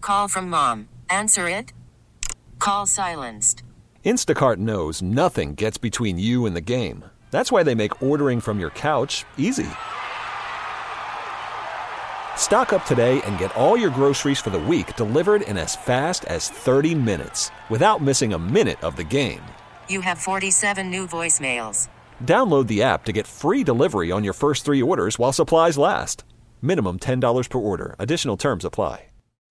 Call from mom. Answer it. Call silenced. Instacart knows nothing gets between you and the game. That's why they make ordering from your couch easy. Stock up today and get all your groceries for the week delivered in as fast as 30 minutes without missing a minute of the game. You have 47 new voicemails. Download the app to get free delivery on your first 3 orders while supplies last. Minimum $10 per order. Additional terms apply.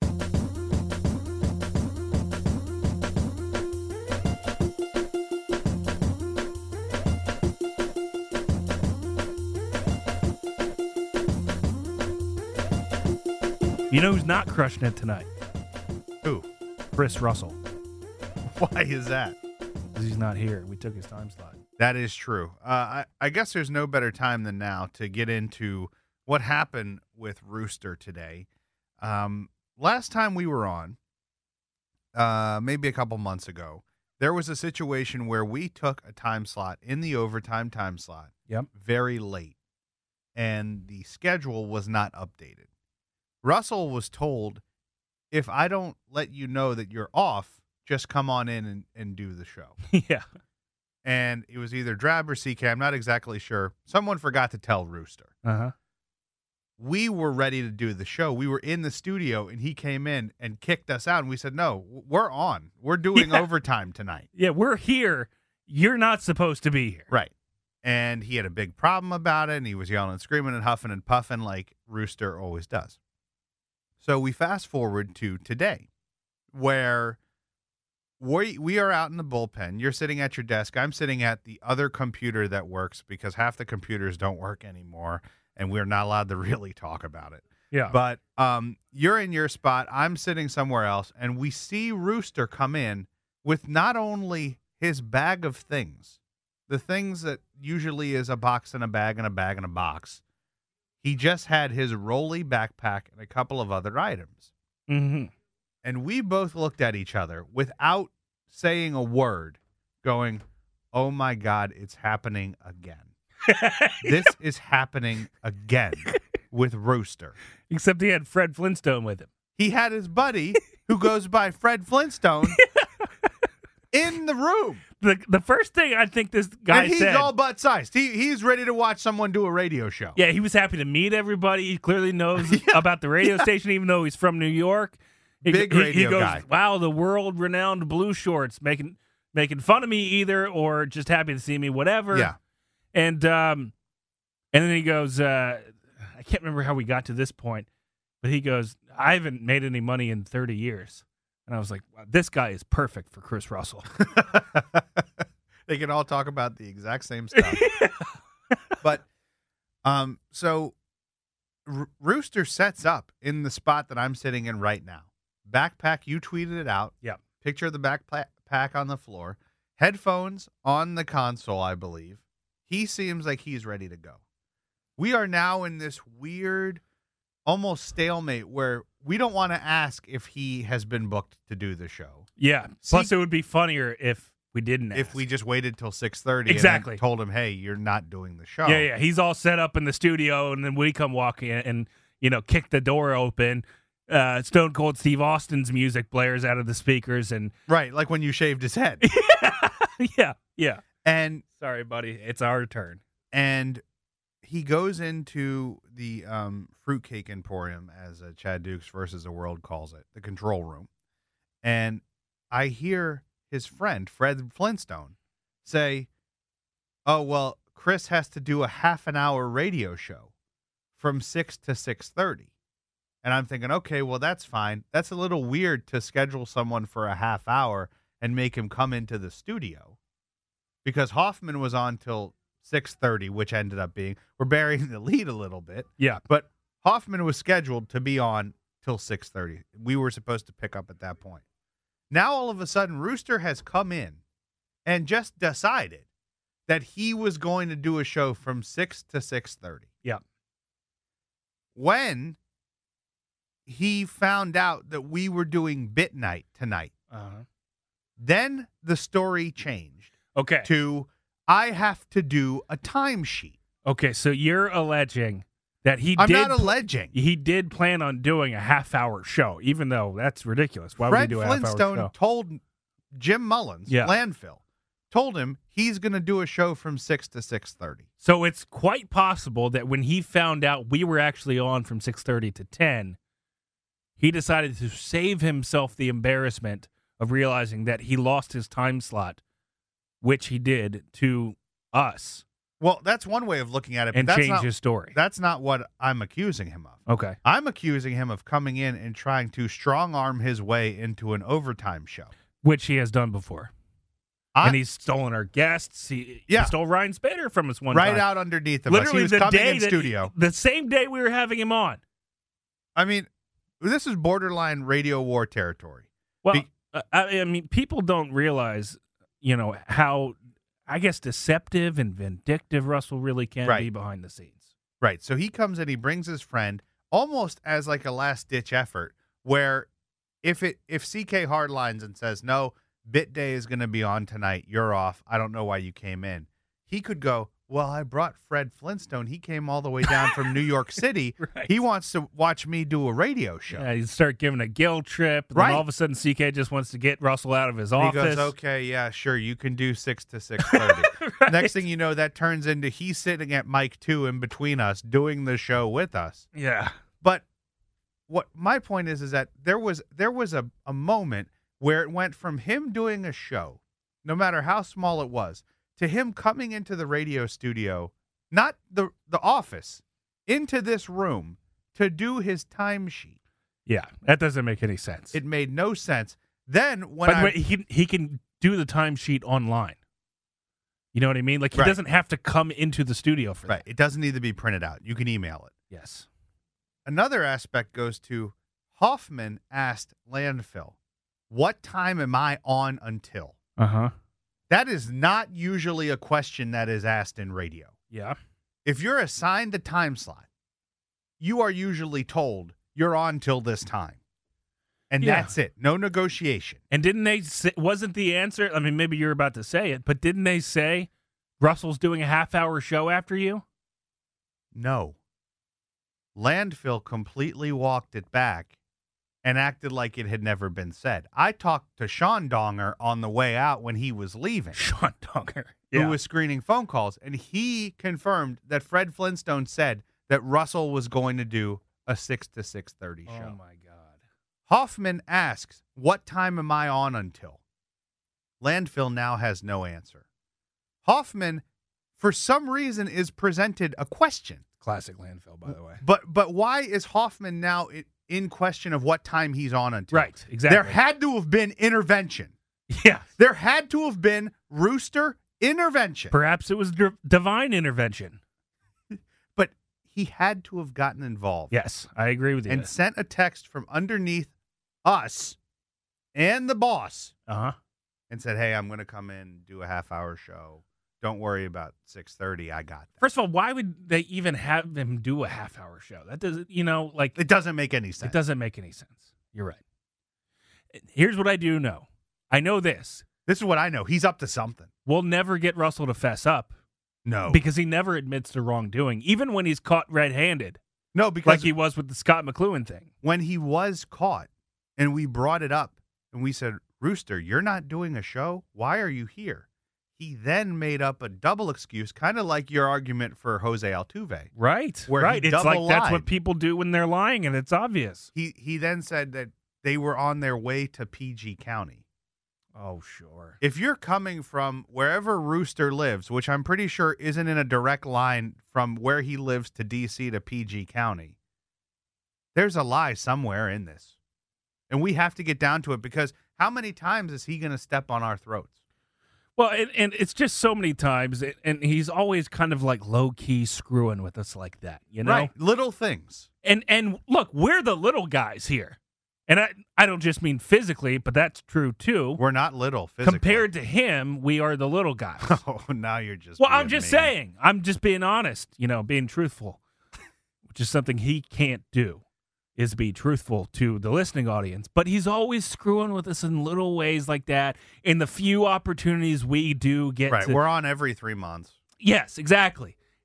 You know who's not crushing it tonight? Who? Chris Russell. Why is that? Because he's not here. We took his time slot. That is true. I guess there's no better time than now to get into what happened with Rooster today. Last time we were on, maybe a couple months ago, there was a situation where we took a time slot in the overtime time slot very late, and the schedule was not updated. Russell was told, if I don't let you know that you're off, just come on in and do the show. Yeah. And it was either Drab or CK. I'm not exactly sure. Someone forgot to tell Rooster. Uh-huh. We were ready to do the show. We were in the studio, and he came in and kicked us out. And we said, no, we're on. We're doing overtime tonight. Yeah, we're here. You're not supposed to be here. Right. And he had a big problem about it, and he was yelling and screaming and huffing and puffing like Rooster always does. So we fast forward to today, where we are out in the bullpen. You're sitting at your desk. I'm sitting at the other computer that works because half the computers don't work anymore, and we're not allowed to really talk about it. Yeah. But you're in your spot. I'm sitting somewhere else, and we see Rooster come in with not only his bag of things, the things that usually is a box and a bag and a bag and a box. He just had his rolly backpack and a couple of other items. Mm-hmm. And we both looked at each other without saying a word, going, oh, my God, it's happening again. This is happening again with Rooster. Except he had Fred Flintstone with him. He had his buddy, who goes by Fred Flintstone, in the room. The first thing I think this guy and he's said, all butt-sized. He's ready to watch someone do a radio show. yeah, he was happy to meet everybody. He clearly knows about the radio station, even though he's from New York. Big he radio goes, guy. wow, the world-renowned Blue Shorts making fun of me either, or just happy to see me, whatever. Yeah. And then he goes, I can't remember how we got to this point, but he goes, I haven't made any money in 30 years. And I was like, wow, this guy is perfect for Chris Russell. They can all talk about the exact same stuff. But so Rooster sets up in the spot that I'm sitting in right now. Backpack, you tweeted it out. Yeah. Picture of the backpack on the floor. Headphones on the console, I believe. He seems like he's ready to go. We are now in this weird, almost stalemate where we don't want to ask if he has been booked to do the show. Yeah. Plus, it would be funnier if we didn't ask. If we just waited till 6:30 Exactly. and told him, hey, you're not doing the show. Yeah. He's all set up in the studio, and then we come walking in and, kick the door open. Stone Cold Steve Austin's music blares out of the speakers. And Right, like when you shaved his head. Yeah. And Sorry, buddy. It's our turn. And he goes into the Fruitcake Emporium, as Chad Dukes versus the World calls it, the control room. And I hear his friend, Fred Flintstone, say, oh, well, Chris has to do a half-an-hour radio show from 6 to 6:30. And I'm thinking, okay, well, that's fine. That's a little weird to schedule someone for a half hour and make him come into the studio. Because Hoffman was on till 6:30, which ended up being, we're burying the lead a little bit. Yeah. But Hoffman was scheduled to be on till 6:30. We were supposed to pick up at that point. Now, all of a sudden, Rooster has come in and just decided that he was going to do a show from 6 to 6:30. Yeah. When he found out that we were doing Bit Night tonight, then the story changed. Okay. To, I have to do a timesheet. Okay, so you're alleging that he I'm did. not alleging. He did plan on doing a half-hour show, even though that's ridiculous. Why would he Fred do a half-hour Flintstone show? told Jim Mullins, Yeah. Landfill, told him he's going to do a show from 6 to 6:30. So it's quite possible that when he found out we were actually on from 6:30 to 10, he decided to save himself the embarrassment of realizing that he lost his time slot, which he did, to us, Well, that's one way of looking at it, but and that's change not, his story. that's not what I'm accusing him of. Okay. I'm accusing him of coming in and trying to strong-arm his way into an overtime show. Which he has done before. And he's stolen our guests. He stole Ryan Spader from us one right time. out underneath of us. Literally He was the coming day in that studio. the same day we were having him on. I mean, this is borderline radio war territory. Well, I mean, people don't realize, how, I guess, deceptive and vindictive Russell really can Right. be behind the scenes. Right. So he comes in, he brings his friend almost as like a last ditch effort where if CK hardlines and says, no, Bit Day is going to be on tonight, you're off, I don't know why you came in. He could go, well, I brought Fred Flintstone. He came all the way down from New York City. Right. He wants to watch me do a radio show. Yeah, you start giving a guilt trip, and Right. then all of a sudden CK just wants to get Russell out of his He office. goes, okay, yeah, sure, you can do 6 to 6:30. Right. Next thing you know, that turns into he's sitting at mic 2 in between us doing the show with us. Yeah. But what my point is that there was a moment where it went from him doing a show, no matter how small it was, to him coming into the radio studio, not the office, into this room to do his timesheet. Yeah, that doesn't make any sense. It made no sense. Then when By the way, he can do the timesheet online. You know what I mean? Like, he Right. doesn't have to come into the studio for right, that. it doesn't need to be printed out. You can email it. Yes. Another aspect goes to Hoffman asked Landfill, what time am I on until? Uh-huh. That is not usually a question that is asked in radio. Yeah. If you're assigned a time slot, you are usually told you're on till this time. And Yeah. that's it. No negotiation. And didn't they say, wasn't the answer, I mean, maybe you're about to say it, but didn't they say Russell's doing a half-hour show after you? No. Landfill completely walked it back and acted like it had never been said. I talked to Sean Donger on the way out when he was leaving, Sean Donger. who was screening phone calls, and he confirmed that Fred Flintstone said that Russell was going to do a 6 to 6:30 show. Oh, my God. Hoffman asks, what time am I on until? Landfill now has no answer. Hoffman, for some reason, is presented a question. Classic Landfill, by the way. But why is Hoffman now in question of what time he's on until? Right, exactly. There had to have been intervention. Yeah. There had to have been Rooster intervention. Perhaps it was divine intervention. But he had to have gotten involved. Yes, I agree with you. And sent a text from underneath us and the boss Uh-huh. and said, hey, I'm going to come in, do a half-hour show. Don't worry about 6:30. I got that. First of all, why would they even have him do a half-hour show? That doesn't, like, It doesn't make any sense. it doesn't make any sense. You're right. Here's what I do know. I know this. This is what I know. He's up to something. We'll never get Russell to fess up No. because he never admits to wrongdoing, even when he's caught red-handed, No, because like he was with the Scott McLuhan thing. when he was caught and we brought it up and we said, Rooster, you're not doing a show? Why are you here? He then made up a double excuse, kind of like your argument for Jose Altuve. Right. Where right. he It's like double that's lied. what people do when they're lying, and it's obvious. He then said that they were on their way to PG County. Oh, sure. If you're coming from wherever Rooster lives, which I'm pretty sure isn't in a direct line from where he lives to D.C. to PG County, there's a lie somewhere in this. And we have to get down to it because how many times is he going to step on our throats? Well, and it's just so many times, and he's always kind of like low-key screwing with us like that, you know? Right. Little things. And look, we're the little guys here. And I don't just mean physically, but that's true too. We're not little physically. Compared to him, we are the little guys. Oh, now you're just Well, being I'm just mean. saying. I'm just being honest, being truthful, which is something he can't do, is be truthful to the listening audience. But he's always screwing with us in little ways like that. In the few opportunities we do get Right. to. We're on every 3 months. Yes, exactly.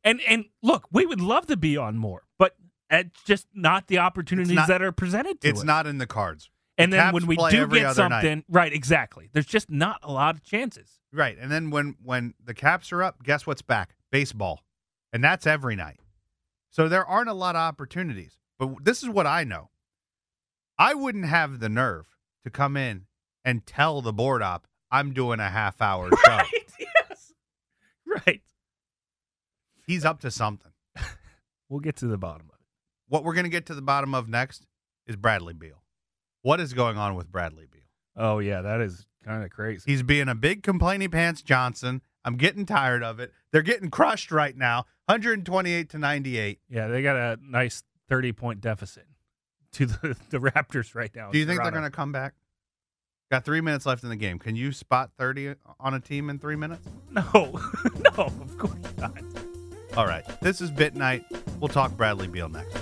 And look, we would love to be on more, but it's just not the opportunities that are presented to us. It's not in the cards. And The then Caps when we play do every get other night. something, right, exactly. There's just not a lot of chances. Right. And then when the Caps are up, guess what's back? Baseball. And that's every night. So there aren't a lot of opportunities. But this is what I know. I wouldn't have the nerve to come in and tell the board op I'm doing a half-hour show. Right, yes. Right. He's up to something. We'll get to the bottom of it. What we're going to get to the bottom of next is Bradley Beal. What is going on with Bradley Beal? Oh, yeah, that is kind of crazy. He's being a big complaining pants Johnson. I'm getting tired of it. They're getting crushed right now, 128-98. Yeah, they got a nice 30-point deficit to the Raptors right now. Do you think they're Toronto. going to come back? Got 3 minutes left in the game. Can you spot 30 on a team in 3 minutes? No, no, of course not. All right. This is Bit Night. We'll talk Bradley Beal next.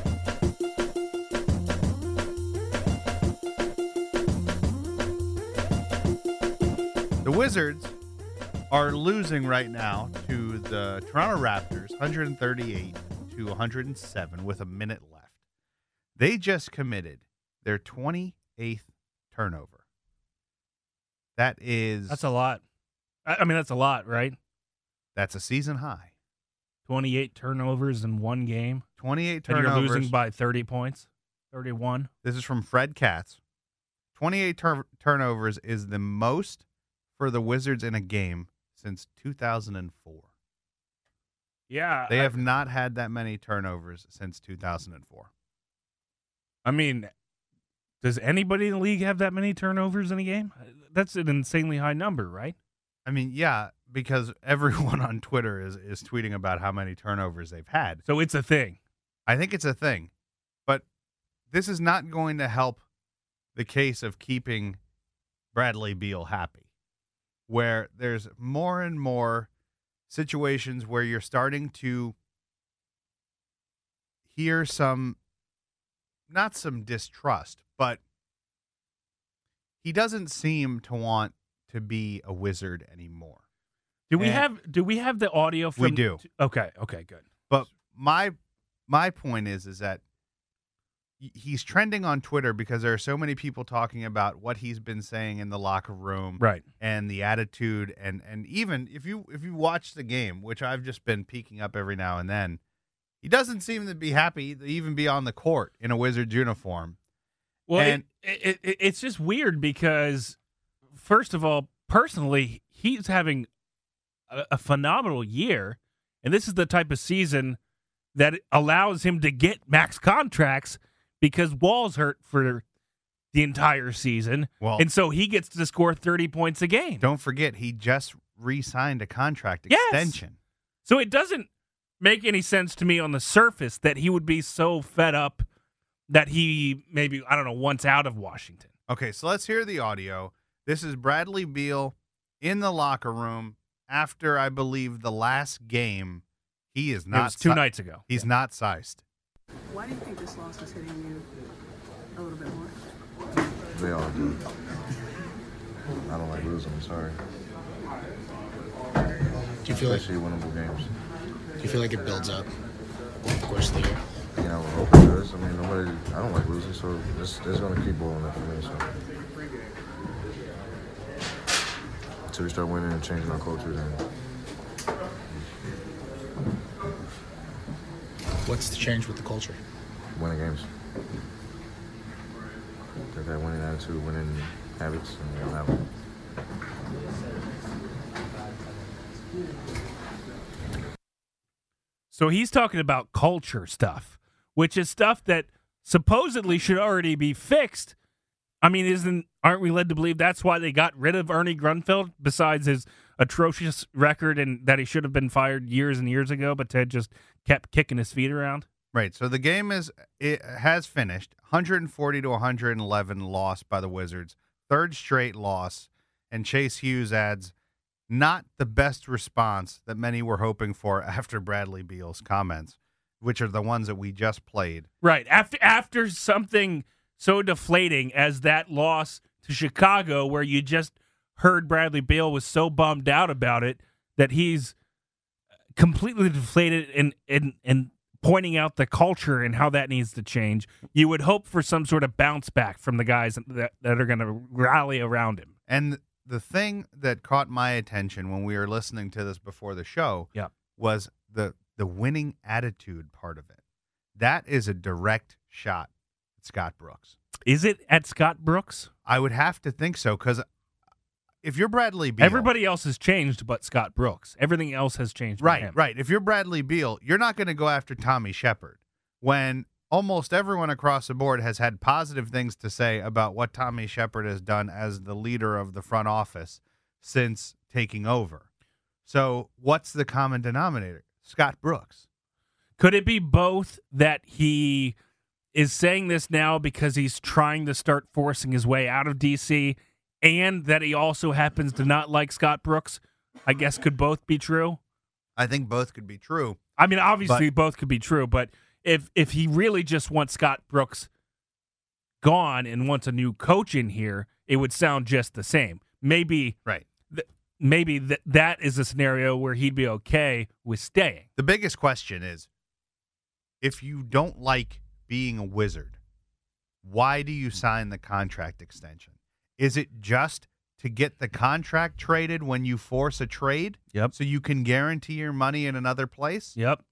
The Wizards are losing right now to the Toronto Raptors 138-107 with a minute left. They just committed their 28th turnover. That's a lot. I mean, that's a lot, right? That's a season high. 28 turnovers in one game. 28 And turnovers. you're losing by 30 points, 31. This is from Fred Katz. 28 turnovers is the most for the Wizards in a game since 2004. Yeah. They have not had that many turnovers since 2004. I mean, does anybody in the league have that many turnovers in a game? That's an insanely high number, right? I mean, yeah, because everyone on Twitter is tweeting about how many turnovers they've had. So it's a thing. I think it's a thing. But this is not going to help the case of keeping Bradley Beal happy, where there's more and more situations where you're starting to hear not some distrust, but he doesn't seem to want to be a Wizard anymore. Do we And have the audio from we do. Okay, good. But my point is that he's trending on Twitter because there are so many people talking about what he's been saying in the locker room, Right. and the attitude, and even if you watch the game, which I've just been peeking up every now and then, he doesn't seem to be happy to even be on the court in a Wizards uniform. Well, And- it's just weird because, first of all, personally, he's having a phenomenal year, and this is the type of season that allows him to get max contracts because Wall's hurt for the entire season, Well, and so he gets to score 30 points a game. don't forget, he just re-signed a contract Yes. extension. So it doesn't make any sense to me on the surface that he would be so fed up that he maybe, I don't know, wants out of Washington. Okay, so let's hear the audio. This is Bradley Beal in the locker room after, I believe, the last game. He is It not. was 2 nights ago. He's not sized. Why do you think this loss is hitting you a little bit more? They all do. I don't like losing, I'm sorry. Do you feel like Especially winnable games. it builds up over the course of the year? You know, I hope it does. I mean, I don't like losing, so it's going to keep blowing up for me. So. Until we start winning and changing our culture, then What's the change with the culture? winning games. Get that winning attitude, winning habits, and we don't have them. So he's talking about culture stuff, which is stuff that supposedly should already be fixed. I mean, aren't we led to believe that's why they got rid of Ernie Grunfeld, besides his atrocious record and that he should have been fired years and years ago, but Ted just kept kicking his feet around? Right. So the game has finished 140-111 loss by the Wizards. Third straight loss. And Chase Hughes adds, not the best response that many were hoping for after Bradley Beal's comments, which are the ones that we just played. Right. After something so deflating as that loss to Chicago, where you just heard Bradley Beal was so bummed out about it that he's completely deflated and pointing out the culture and how that needs to change, you would hope for some sort of bounce back from the guys that are going to rally around him. And the thing that caught my attention when we were listening to this before the show was the winning attitude part of it. That is a direct shot at Scott Brooks. Is it at Scott Brooks? I would have to think so, because if you're Bradley Beal... Everybody else has changed but Scott Brooks. Everything else has changed but him. Right. If you're Bradley Beal, you're not going to go after Tommy Shepard when almost everyone across the board has had positive things to say about what Tommy Shepard has done as the leader of the front office since taking over. So what's the common denominator? Scott Brooks. Could it be both that he is saying this now because he's trying to start forcing his way out of D.C., and that he also happens to not like Scott Brooks? I guess could both be true? I think both could be true. I mean, obviously both could be true, but if he really just wants Scott Brooks gone and wants a new coach in here, it would sound just the same. Maybe that is a scenario where he'd be okay with staying. The biggest question is, if you don't like being a Wizard, why do you sign the contract extension? Is it just to get the contract traded when you force a trade? Yep. So you can guarantee your money in another place? Yep.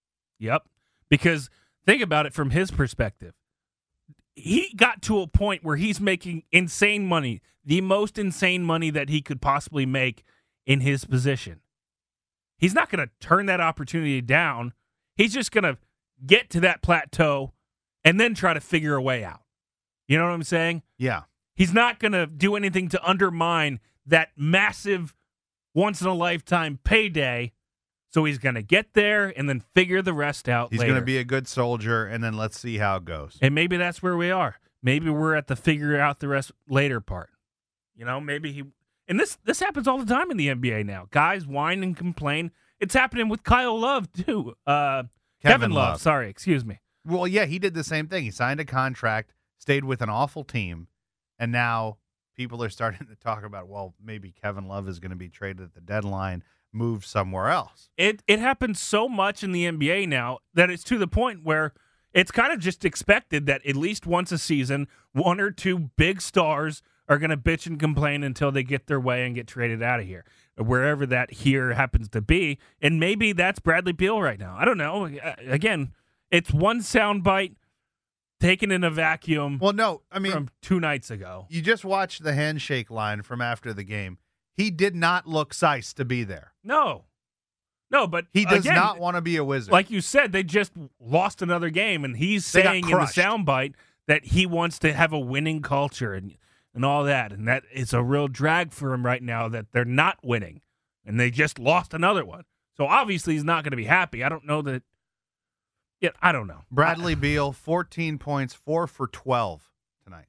Because think about it from his perspective. He got to a point where he's making insane money, the most insane money that he could possibly make in his position. He's not going to turn that opportunity down. He's just going to get to that plateau and then try to figure a way out. You know what I'm saying? Yeah. He's not going to do anything to undermine that massive, once-in-a-lifetime payday. So he's going to get there and then figure the rest out He's later. going to be a good soldier, and then let's see how it goes. And maybe that's where we are. Maybe we're at the figure out the rest later part. You know, maybe he... And this happens all the time in the NBA now. Guys whine and complain. It's happening with Kyle Love, too. Kevin Love. Sorry, excuse me. Well, yeah, he did the same thing. He signed a contract, stayed with an awful team, and now people are starting to talk about, well, maybe Kevin Love is going to be traded at the deadline, moved somewhere else. It happens so much in the NBA now that it's to the point where it's kind of just expected that at least once a season, one or two big stars are going to bitch and complain until they get their way and get traded out of here, wherever that here happens to be. And maybe that's Bradley Beal right now. I don't know. Again, it's one soundbite taken in a vacuum. Well, no, I mean, from 2 nights ago. You just watched the handshake line from after the game. He did not look sized to be there. No, but he does not want to be a Wizard. Like you said, they just lost another game, and he's saying in the soundbite that he wants to have a winning culture and all that, and that it's a real drag for him right now that they're not winning, and they just lost another one. So obviously he's not going to be happy. I don't know that. Yeah, I don't know. Bradley Beal, 14 points, 4 for 12 tonight.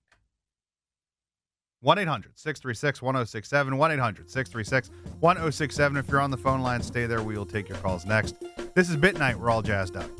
1-800-636-1067, 1-800-636-1067. If you're on the phone line, stay there. We will take your calls next. This is Bit Night. We're all jazzed up.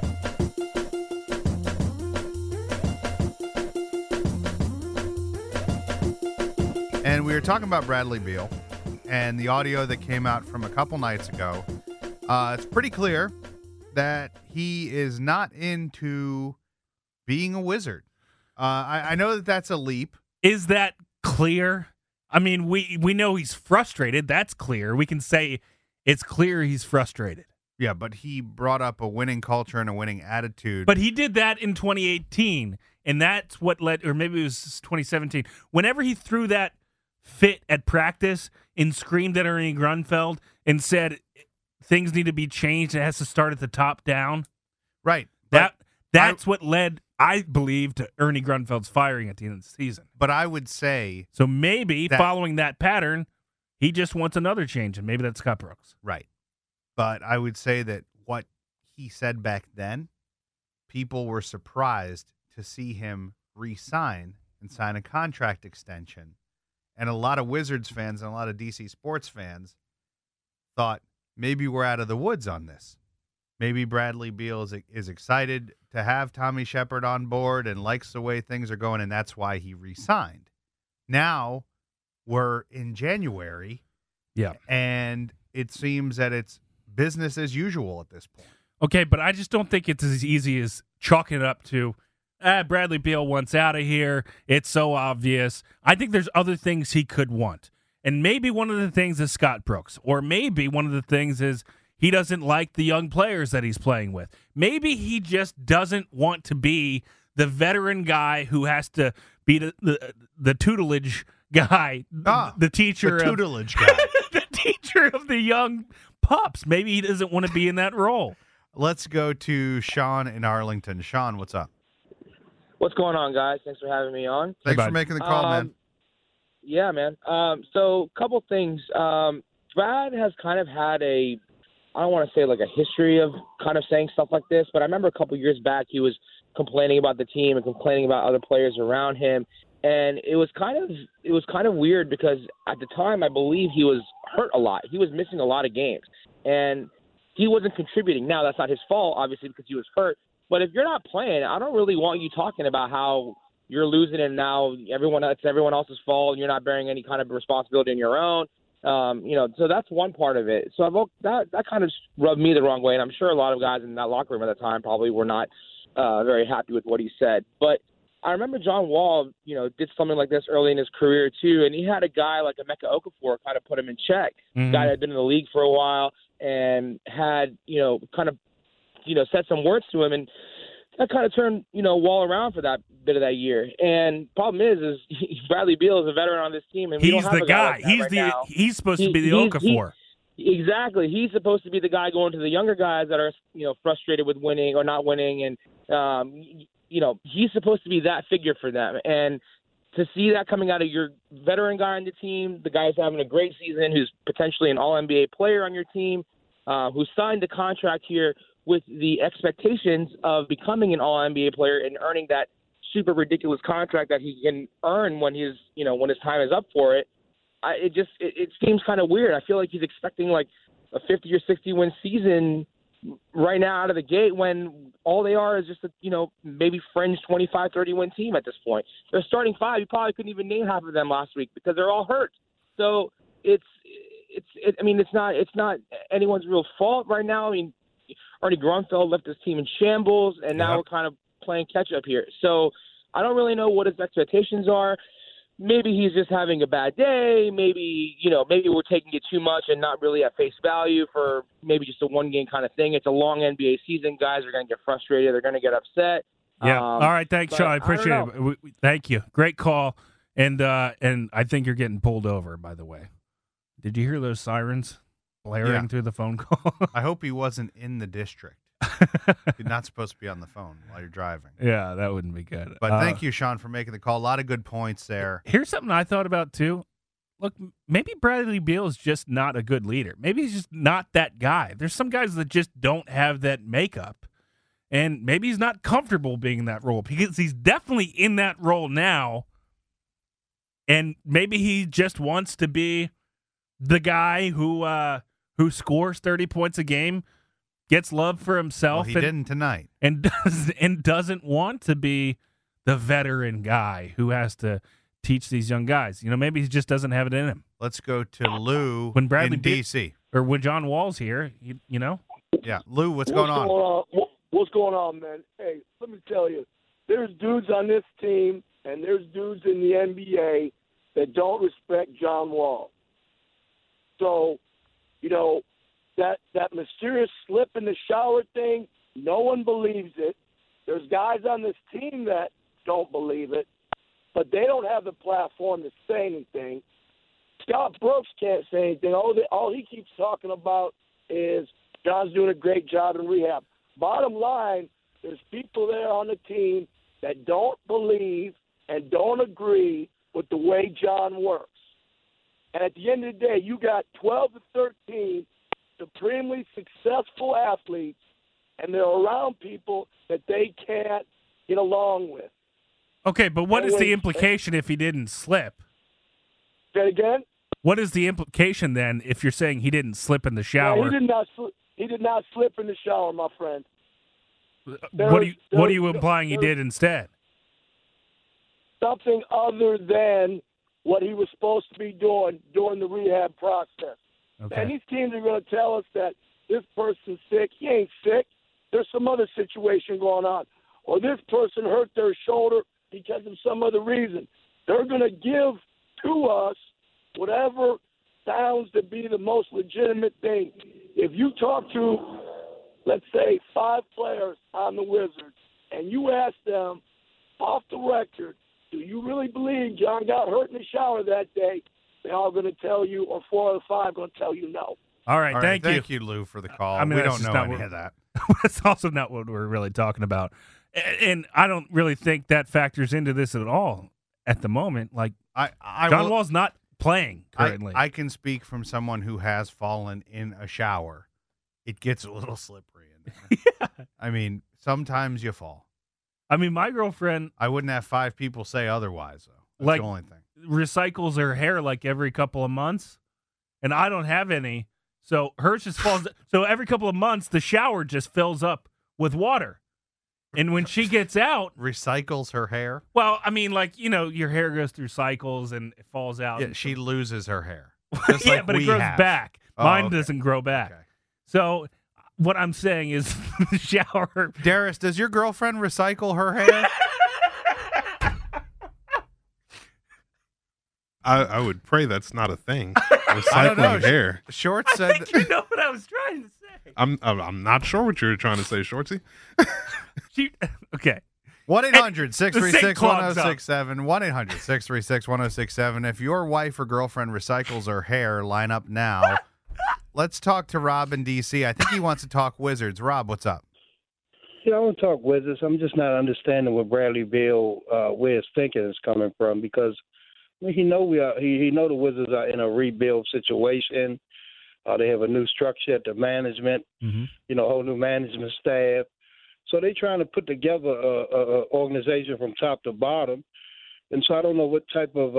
And we were talking about Bradley Beal and the audio that came out from a couple nights ago. It's pretty clear that he is not into being a Wizard. I know that that's a leap. Is that clear? I mean, we know he's frustrated. That's clear. We can say it's clear he's frustrated. Yeah, but he brought up a winning culture and a winning attitude. But he did that in 2018, and that's what led, or maybe it was 2017. Whenever he threw that fit at practice and screamed at Ernie Grunfeld and said things need to be changed, it has to start at the top down. Right. That's what led, I believe, to Ernie Grunfeld's firing at the end of the season. But I would say... So maybe following that pattern, he just wants another change, and maybe that's Scott Brooks. Right. But I would say that what he said back then, people were surprised to see him re-sign and sign a contract extension. And a lot of Wizards fans and a lot of DC sports fans thought, maybe we're out of the woods on this. Maybe Bradley Beal is excited to have Tommy Shepard on board and likes the way things are going, and that's why he re-signed. Now we're in January, yeah, and it seems that it's business as usual at this point. Okay, but I just don't think it's as easy as chalking it up to, Bradley Beal wants out of here. It's so obvious. I think there's other things he could want. And maybe one of the things is Scott Brooks. Or maybe one of the things is he doesn't like the young players that he's playing with. Maybe he just doesn't want to be the veteran guy who has to be the tutelage guy, the teacher. The tutelage guy. The teacher of the young pups. Maybe he doesn't want to be in that role. Let's go to Sean in Arlington. Sean, what's up? What's going on, guys? Thanks for having me on. Thanks for making the call, man. Yeah, man. So, couple things. Brad has kind of had I don't want to say like a history of kind of saying stuff like this, but I remember a couple years back he was complaining about the team and complaining about other players around him, and it was kind of weird because at the time I believe he was hurt a lot. He was missing a lot of games, and he wasn't contributing. Now that's not his fault, obviously, because he was hurt. But if you're not playing, I don't really want you talking about how you're losing and now it's everyone else's fault and you're not bearing any kind of responsibility on your own. So that's one part of it. So that kind of rubbed me the wrong way, and I'm sure a lot of guys in that locker room at the time probably were not very happy with what he said. But I remember John Wall, did something like this early in his career too, and he had a guy like Emeka Okafor kind of put him in check. Mm-hmm. Guy that had been in the league for a while and had said some words to him, and that kind of turned Wall around for that bit of that year. And problem is Bradley Beal is a veteran on this team, and we don't have the a guy. Like he's supposed to be the Okafor. Exactly. He's supposed to be the guy going to the younger guys that are frustrated with winning or not winning, and he's supposed to be that figure for them. And to see that coming out of your veteran guy on the team, the guy who's having a great season, who's potentially an All-NBA player on your team, who signed the contract here with the expectations of becoming an All-NBA player and earning that super ridiculous contract that he can earn when his time is up for it. It seems kind of weird. I feel like he's expecting like a 50 or 60 win season right now out of the gate when all they are is just a, maybe fringe 25, 30 win team at this point. They're starting five. You probably couldn't even name half of them last week because they're all hurt. So it's not anyone's real fault right now. I mean, Ernie Grunfeld left his team in shambles, and now we're kind of playing catch-up here. So I don't really know what his expectations are. Maybe he's just having a bad day. Maybe we're taking it too much and not really at face value for maybe just a one-game kind of thing. It's a long NBA season. Guys are going to get frustrated. They're going to get upset. Yeah. All right. Thanks, Sean. I appreciate it. Thank you. Great call. And I think you're getting pulled over, by the way. Did you hear those sirens blaring through the phone call? I hope he wasn't in the district. You're not supposed to be on the phone while you're driving. Yeah, that wouldn't be good. But thank you, Sean, for making the call. A lot of good points there. Here's something I thought about, too. Look, maybe Bradley Beal is just not a good leader. Maybe he's just not that guy. There's some guys that just don't have that makeup. And maybe he's not comfortable being in that role because he's definitely in that role now. And maybe he just wants to be the guy who scores 30 points a game, gets love for himself. Well, he didn't tonight. And doesn't want to be the veteran guy who has to teach these young guys. Maybe he just doesn't have it in him. Let's go to Lou when Bradley in D.C. Or when John Wall's here, Yeah, Lou, what's going on? What's going on, man? Hey, let me tell you, there's dudes on this team and there's dudes in the NBA that don't respect John Wall. So, that mysterious slip in the shower thing, no one believes it. There's guys on this team that don't believe it, but they don't have the platform to say anything. Scott Brooks can't say anything. All he keeps talking about is John's doing a great job in rehab. Bottom line, there's people there on the team that don't believe and don't agree with the way John works. And at the end of the day, you got 12 to 13 supremely successful athletes, and they're around people that they can't get along with. Okay, but what is the implication if he didn't slip? Say it again? What is the implication then if you're saying he didn't slip in the shower? No, he did not slip in the shower, my friend. What are you implying he did instead? Something other than what he was supposed to be doing during the rehab process. Okay. And these teams are going to tell us that this person's sick. He ain't sick. There's some other situation going on. Or this person hurt their shoulder because of some other reason. They're going to give to us whatever sounds to be the most legitimate thing. If you talk to, let's say, 5 players on the Wizards, and you ask them off the record, do you really believe John got hurt in the shower that day? They're all going to tell you, or 4 out of 5 going to tell you no. All right, thank you. Thank you, Lou, for the call. I mean, we that's don't just know not any what- of that. That's also not what we're really talking about. And I don't really think that factors into this at all at the moment. Like, John Wall's not playing currently. I can speak from someone who has fallen in a shower. It gets a little slippery in there. Yeah. I mean, sometimes you fall. I mean, my girlfriend I wouldn't have 5 people say otherwise, though. That's Like- the only thing. recycles her hair like every couple of months, and I don't have any. So hers just falls. So every couple of months, the shower just fills up with water. And when she gets out, Recycles her hair. well, I mean, like, your hair goes through cycles and it falls out. Yeah, she loses her hair. Just yeah, like but it we grows have. back. Oh, Mine okay. doesn't grow back. Okay. So what I'm saying is the shower. Darius, does your girlfriend recycle her hair? I would pray that's not a thing. I don't know. Recycling hair. Short I said think you know what I was trying to say. I'm not sure what you're trying to say, Shorty. Okay. 1-800-636-1067. 1-800-636-1067. If your wife or girlfriend recycles her hair, line up now. Let's talk to Rob in D.C. I think he wants to talk Wizards. Rob, what's up? Yeah, I want to talk Wizards. I'm just not understanding where Bradley Beal, where his thinking is coming from, because he know he know the Wizards are in a rebuild situation. They have a new structure at the management, whole new management staff. So they're trying to put together a organization from top to bottom. And so I don't know what type of,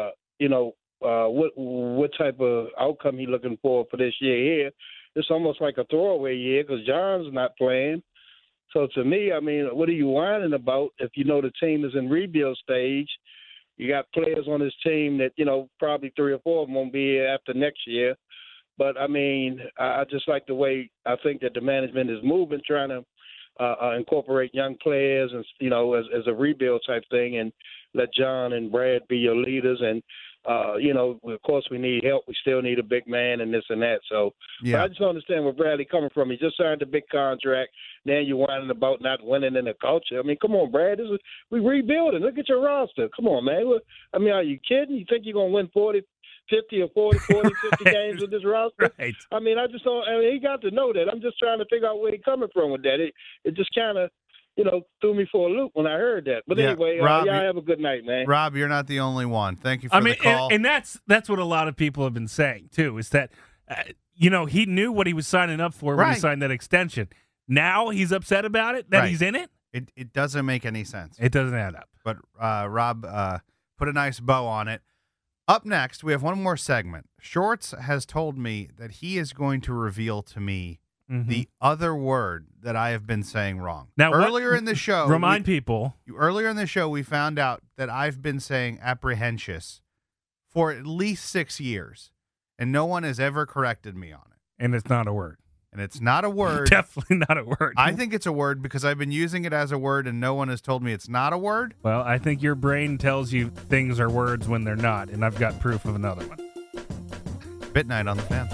what type of outcome he's looking for this year here. It's almost like a throwaway year because John's not playing. So to me, I mean, what are you whining about if you know the team is in rebuild stage? You got players on this team that, probably 3 or 4 of them won't be here after next year. But, I mean, I just like the way I think that the management is moving, trying to incorporate young players and, as a rebuild type thing, and let John and Brad be your leaders. And, of course we need help. We still need a big man and this and that. So Yeah. but I just don't understand where Bradley coming from. He just signed a big contract. Now you're whining about not winning in the culture. I mean, come on, Brad. We rebuilding. Look at your roster. Come on, man. I mean, are you kidding? You think you're going to win 50 or 40, 50 games with this roster? Right. I mean, he got to know that. I'm just trying to figure out where he's coming from with that. It just kind of, threw me for a loop when I heard that. But Yeah, anyway, Rob, y'all have a good night, man. Rob, you're not the only one. Thank you for the call. And that's what a lot of people have been saying too, is that he knew what he was signing up for when he Right. signed that extension. Now he's upset about it that Right. he's in it. It doesn't make any sense. It doesn't add up. But Rob put a nice bow on it. Up next, we have one more segment. Shorts has told me that he is going to reveal to me the other word that I have been saying wrong. Now, earlier in the show, people. Earlier in the show, we found out that I've been saying apprehensious for at least 6 years, and no one has ever corrected me on it. And it's not a word. And it's not a word. Definitely not a word. I think it's a word because I've been using it as a word, and no one has told me it's not a word. Well, I think your brain tells you things are words when they're not, and I've got proof of another one. Bit Night on the Fan.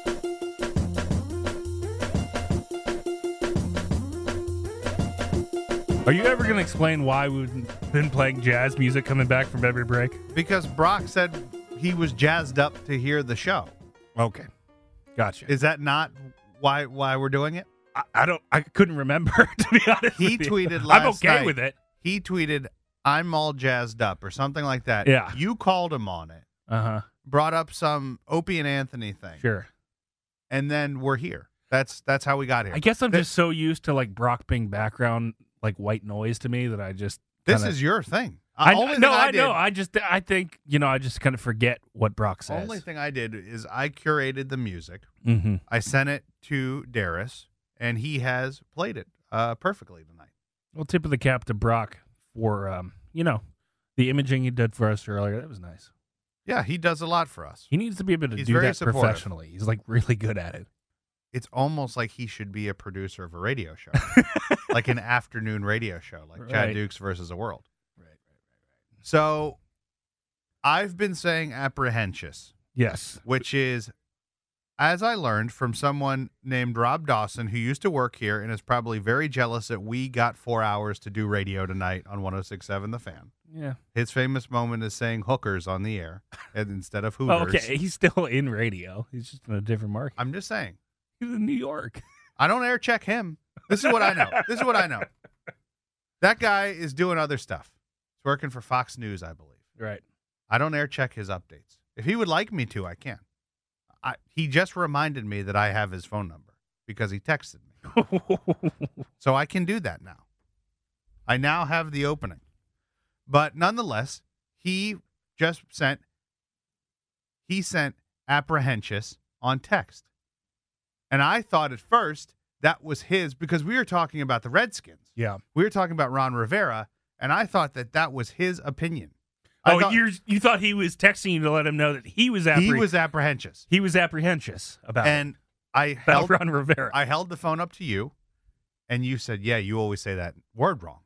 Are you ever going to explain why we've been playing jazz music coming back from every break? Because Brock said he was jazzed up to hear the show. Okay. Gotcha. Is that not why we're doing it? I couldn't remember, to be honest. He with you. tweeted last I'm okay night. with it. He tweeted, "I'm all jazzed up" or something like that. Yeah. You called him on it. Uh-huh. Brought up some Opie and Anthony thing. Sure. And then we're here. That's how we got here. I guess I'm just so used to like Brock being background, like white noise to me that I just. This is your thing. I Only thing know. I I did- know. I think I just kind of forget what Brock says. Only thing I did is I curated the music. Mm-hmm. I sent it to Darius, and he has played it perfectly tonight. Well, tip of the cap to Brock for the imaging he did for us earlier. That was nice. Yeah, he does a lot for us. He needs to be able to He's do very that supportive. professionally. He's like really good at it. it's almost like he should be a producer of a radio show, like an afternoon radio show, like Chad Right. Dukes versus the World. Right. So I've been saying apprehensious, Yes. which is, as I learned from someone named Rob Dawson, who used to work here and is probably very jealous that we got 4 hours to do radio tonight on 106.7 The Fan. Yeah. His famous moment is saying hookers on the air and instead of hooters. Okay, he's still in radio. He's just in a different market. I'm just saying. He's in New York. I don't air check him. This is what I know. This is what I know. That guy is doing other stuff. He's working for Fox News, I believe. Right. I don't air check his updates. If he would like me to, I can. He just reminded me that I have his phone number because he texted me. So I can do that now. I now have the opening. But nonetheless, he sent apprehensious on text. And I thought at first that was his because we were talking about the Redskins. Yeah. We were talking about Ron Rivera, and I thought that was his opinion. You thought he was texting you to let him know that he was apprehensious. He was apprehensious about And I about Ron Rivera. I held the phone up to you, and you said, "Yeah, you always say that word wrong."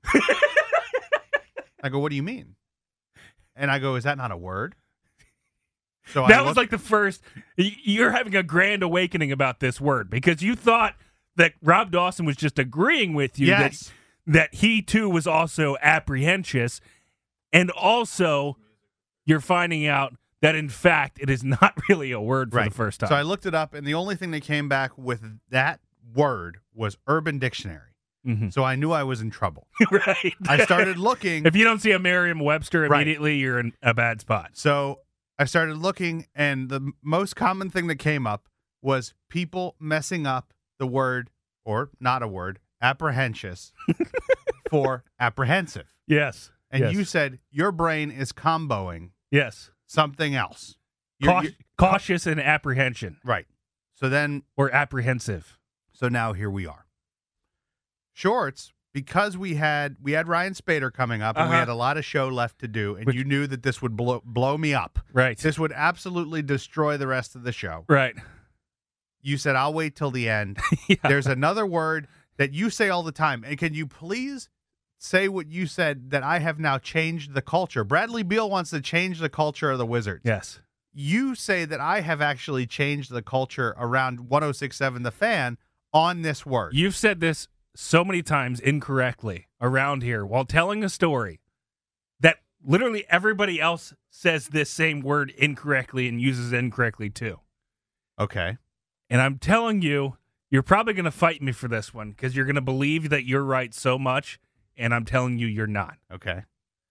I go, "What do you mean?" And I go, "Is that not a word?" So that was like the first. You're having a grand awakening about this word because you thought that Rob Dawson was just agreeing with you that he too was also apprehensious, and also you're finding out that in fact it is not really a word for the first time. So I looked it up, and the only thing that came back with that word was Urban Dictionary. Mm-hmm. So I knew I was in trouble. Right. I started looking. If you don't see a Merriam-Webster immediately, you're in a bad spot. So I started looking, and the most common thing that came up was people messing up the word, or not a word, apprehensious for apprehensive. Yes. And yes. you said your brain is comboing yes something else. Cautious and apprehension. Right. So then. Or apprehensive. So now here we are. Shorts, because we had Ryan Spader coming up, and we had a lot of show left to do, and you knew that this would blow me up. Right. This would absolutely destroy the rest of the show. Right. You said, I'll wait till the end. Yeah. There's another word that you say all the time. And can you please say what you said, that I have now changed the culture? Bradley Beal wants to change the culture of the Wizards. Yes. You say that I have actually changed the culture around 106.7 The Fan on this word. You've said this so many times incorrectly around here while telling a story that literally everybody else says this same word incorrectly and uses it incorrectly too. Okay. And I'm telling you, you're probably going to fight me for this one because you're going to believe that you're right so much, and I'm telling you you're not. Okay.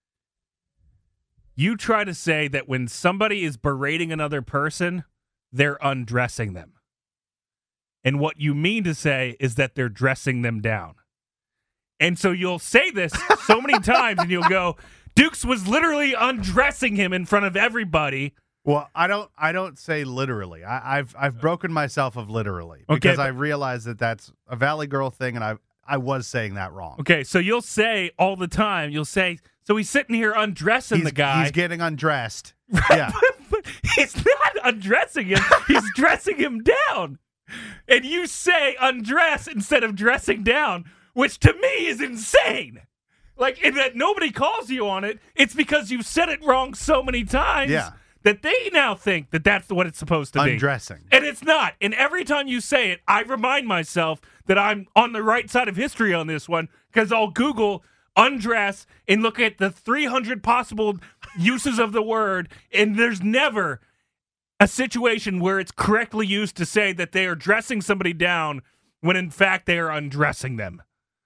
You try to say that when somebody is berating another person, they're undressing them. And what you mean to say is that they're dressing them down. And so you'll say this so many times, and you'll go, Dukes was literally undressing him in front of everybody. Well, I don't say literally. I've broken myself of literally because I realize that that's a Valley Girl thing, and I was saying that wrong. Okay, so you'll say all the time, you'll say, so he's sitting here undressing the guy. He's getting undressed. Right, Yeah. but he's not undressing him. He's dressing him down. And you say undress instead of dressing down, which to me is insane. Like, and that nobody calls you on it. It's because you've said it wrong so many times that they now think that that's what it's supposed to be. Undressing. And it's not. And every time you say it, I remind myself that I'm on the right side of history on this one because I'll Google undress and look at the 300 possible uses of the word, and there's never a situation where it's correctly used to say that they are dressing somebody down when in fact they are undressing them.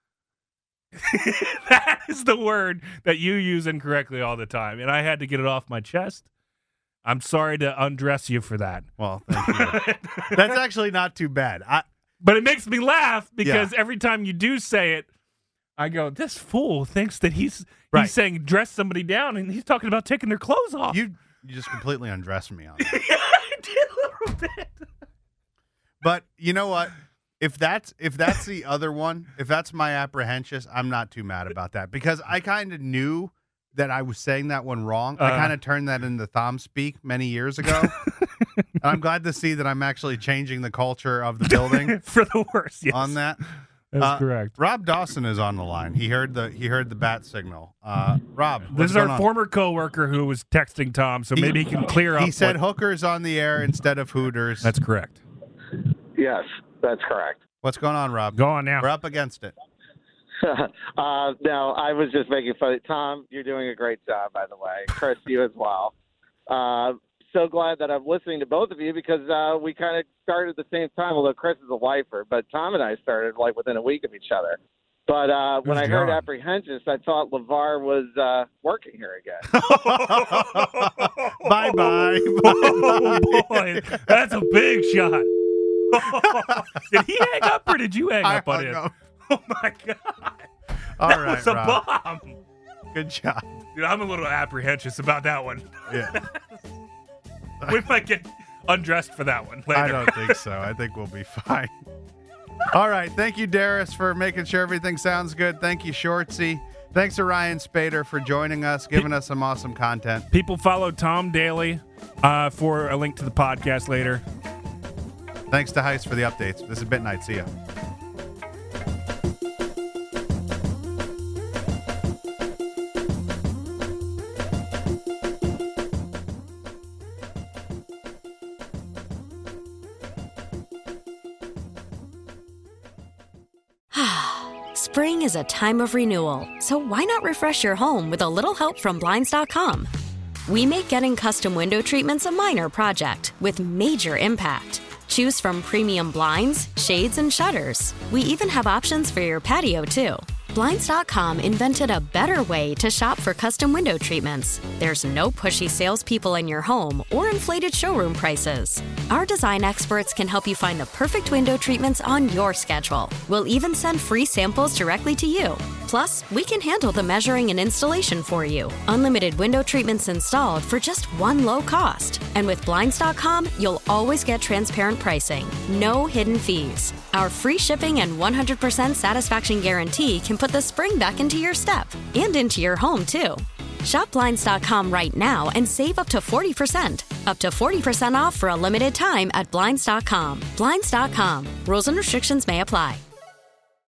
That is the word that you use incorrectly all the time, and I had to get it off my chest. I'm sorry to undress you for that. Well, thank you. That's actually not too bad. But it makes me laugh because every time you do say it, I go, this fool thinks that he's saying dress somebody down, and he's talking about taking their clothes off. You just completely undressed me on that. I did a little bit. But you know what? If that's the other one, if that's my apprehensious, I'm not too mad about that because I kind of knew that I was saying that one wrong. I kind of turned that into thom speak many years ago. I'm glad to see that I'm actually changing the culture of the building for the worse. Yes. on that. That's correct. Rob Dawson is on the line. He heard the bat signal. Rob, This is our former coworker who was texting Tom, so maybe he can clear up. He said hookers on the air instead of Hooters. That's correct. Yes, that's correct. What's going on, Rob? Go on now. We're up against it. No, I was just making fun. Tom, you're doing a great job, by the way. Chris, you as well. So glad that I'm listening to both of you because we kind of started at the same time, although Chris is a lifer, but Tom and I started like within a week of each other. But when I heard apprehensions, I thought LeVar was working here again. Bye-bye. Oh, boy. That's a big shot. Did he hang up or did you hang up on him? Oh, my God. All that right, was a Rob. bomb. Good job. Dude, I'm a little apprehensive about that one. Yeah. We might get undressed for that one later. I don't think so. I think we'll be fine. All right. Thank you, Darius, for making sure everything sounds good. Thank you, Shortsy. Thanks to Ryan Spader for joining us, giving us some awesome content. People follow Tom Daly for a link to the podcast later. Thanks to Heist for the updates. This is Bit Night. See ya. Spring is a time of renewal, so why not refresh your home with a little help from Blinds.com? We make getting custom window treatments a minor project with major impact. Choose from premium blinds, shades, and shutters. We even have options for your patio, too. Blinds.com invented a better way to shop for custom window treatments. There's no pushy salespeople in your home or inflated showroom prices. Our design experts can help you find the perfect window treatments on your schedule. We'll even send free samples directly to you. Plus, we can handle the measuring and installation for you. Unlimited window treatments installed for just one low cost. And with Blinds.com, you'll always get transparent pricing. No hidden fees. Our free shipping and 100% satisfaction guarantee can put the spring back into your step and into your home, too. Shop Blinds.com right now and save up to 40%. Up to 40% off for a limited time at Blinds.com. Blinds.com. Rules and restrictions may apply.